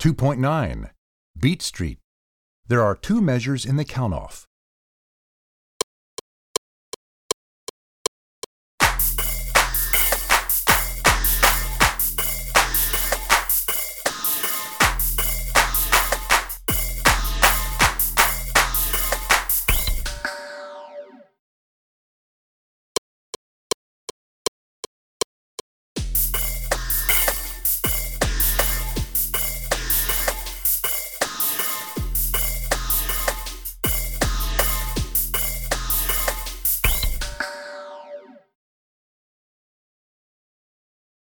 2.9. Beat Street. There are two measures in the countoff.